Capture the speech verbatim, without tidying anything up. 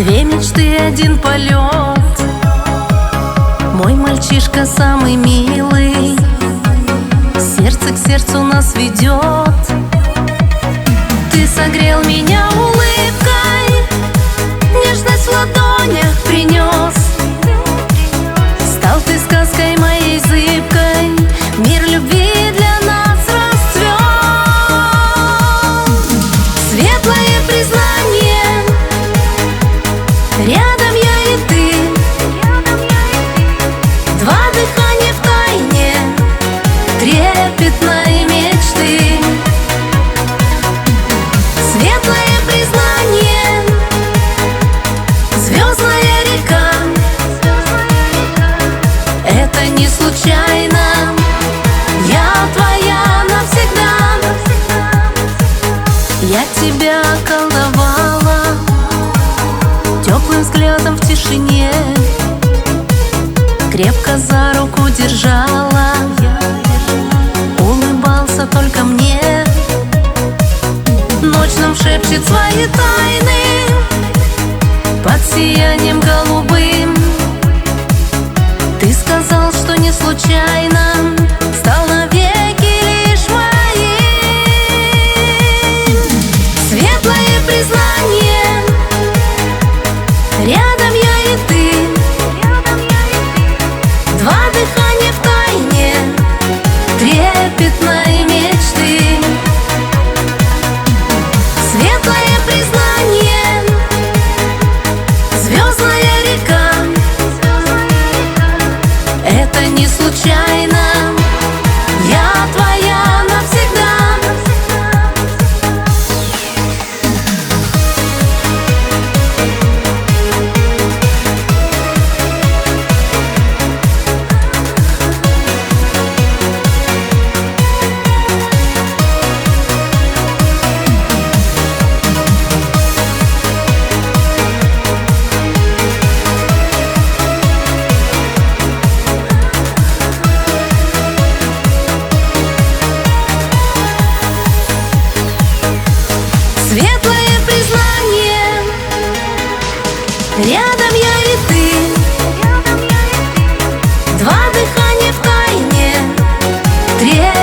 Две мечты, один полет. Мой мальчишка самый милый, сердце к сердцу нас ведет. Ты согрел меня улыбкой, нежность в ладонях принес. Стал ты сказкой моей зыбкой, мир любви для нас расцвет. Светлое признание, рядом я и ты, два дыхания в тайне трепетной мечты. Светлое признание, звездная река, это не случайно, я твоя навсегда. Я тебя околдовала теплым взглядом в тишине, крепко за руку держала, улыбался только мне. Ночь нам шепчет свои тайны под сиянием голубым. Ты сказал, что не случайно стал навеки лишь моим. Светлое признание, рядом я и ты, два дыхания в тайне трепетной мечты. Светлое признание, звездная река, это не случайно, я твоя навсегда. Светлое признание, рядом я и ты, два дыхания в тайне трепетной